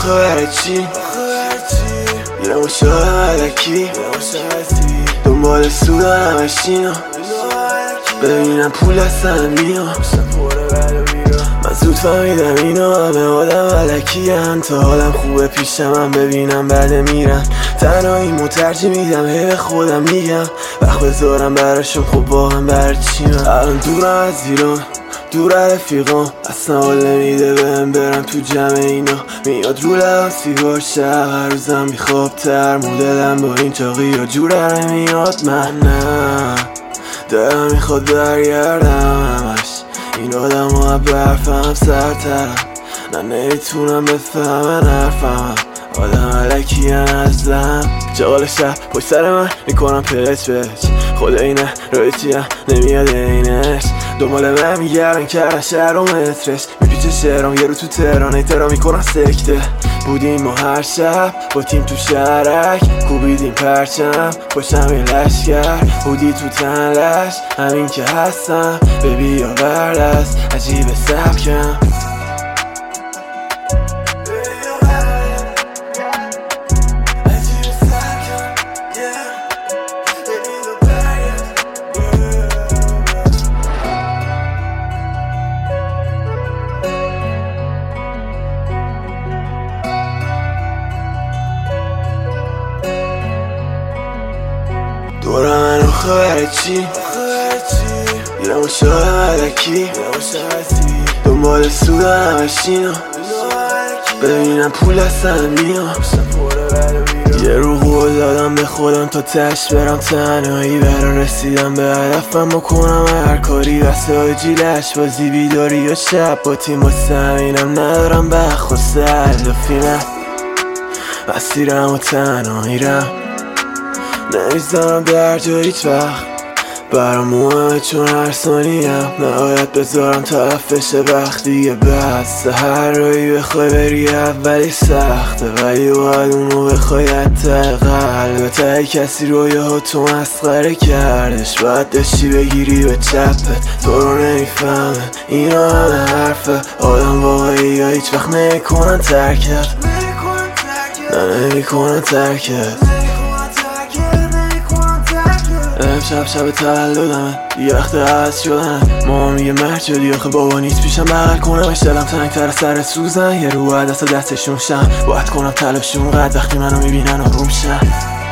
آخه برای چی یه مشاهده ملکی دنبال سودن همشینا ببینم پول هستن میام من زود فهمیدم اینا همه آدم ملکی هم تا حالم خوبه پیشم هم ببینم بعد میرن تنهاییمو ترجیح میدم هی به خودم میگم وقت بذارم براشون خب واقعا برای چی من الان دورم از ایران دور رفیقان اصلا حال نمیده بهم برم تو جمع اینا میاد رو لبم سیگار شب هر روزم بیخوابتر مدلم با این چاقی یا جوره نمیاد من نه دلم میخواد برگردم همش این آدم ها برفم سرترم نه نمیتونم بفهمن حرفم آدم علکی ازم جغال شب پشت سر من میکنم پچ خدا اینه روی چیم نمیاد اینش دنبال من میگردن کردن شهر و مترش میپیچه شهرام یه رو تو تهران ایترا میکنن سکته بودیم ما هر شب با تیم تو شهرک کوبیدیم پرچم پشتم یه لشگر بودی تو تنلش همین که هستم ببی یا بردست عجیب سبکم دورم من آخه برای چی یه مشاهده ملکی دنبال سودن همشینا ببینم پول هستن میام یه رو قول دادم به خودم تا تش برم تنهایی برا رسیدم به هدفم بکنم هر کاری واسه آجیلش بازی بیداری یا شب با تیم واسه همینم ندارم بخ و سلافی من مسیرم و تنهاییرم نمیزنم در جا هیچ وقت برام مهمه چون هر ثانیم نباید بذارم طرف بشه وقت دیگه بس هر روی بخوای بری اولی سخته ولی باید اونو بخوای حتی قلب تا کسی رویاها تو مسخره کردش باید داشتی بگیری به چپت تو رو نمیفهمه اینا همه حرفه آدم واقعی یا هیچ وقت نمیکنن ترکت نه نمیکنن ترکت امشب شب تولدمه یه وقت عوض شدن ماما میگه مرد شدی آخه بابا نیست پیشم بغل کنمش دلم تنگتر سر سوزن یه رو باید دستشون شم باید کنم تلاشون قد وقتی منو میبینن آروم شن